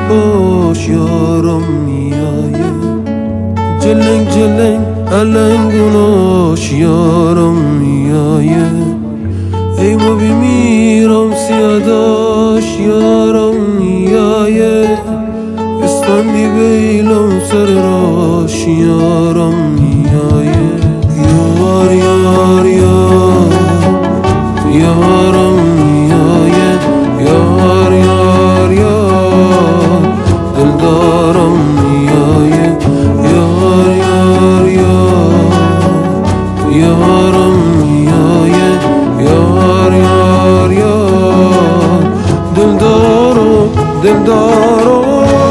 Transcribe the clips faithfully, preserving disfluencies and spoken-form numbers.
باش یارم میایه، جلنگ جلنگ علنگوناش یارم میایه. ای ما بیمیرم سیاداش یارم میایه، استندی بیلم سر راش یارم میایه. یار یار یار یارم میایه، یار یار یار دلدارم میایه، یار یار یار یارم میایه، یار یار یار دلدارم دلدارم.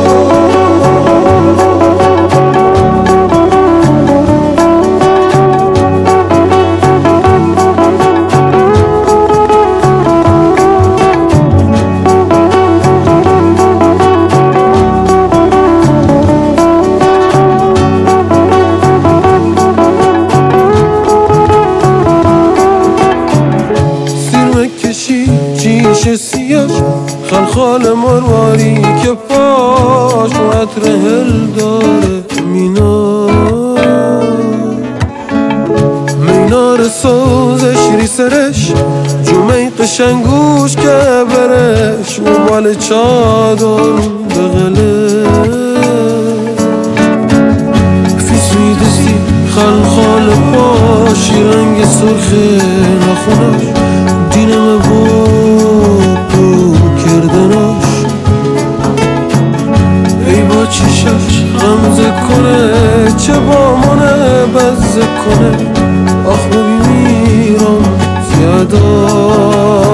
جیش سیاش خلخال مرواری که پاش و عطر هل داره مینار، مینار سازش ری سرش جمعی قشنگوش که برش و بال چادر بغله فیسوی دستی خلخال پاشی رنگ سرخ نخونش دینم بود کردناش. ای با چیشش غمزه کنه چه با منه بزه کنه، آخ بمیرم زیادا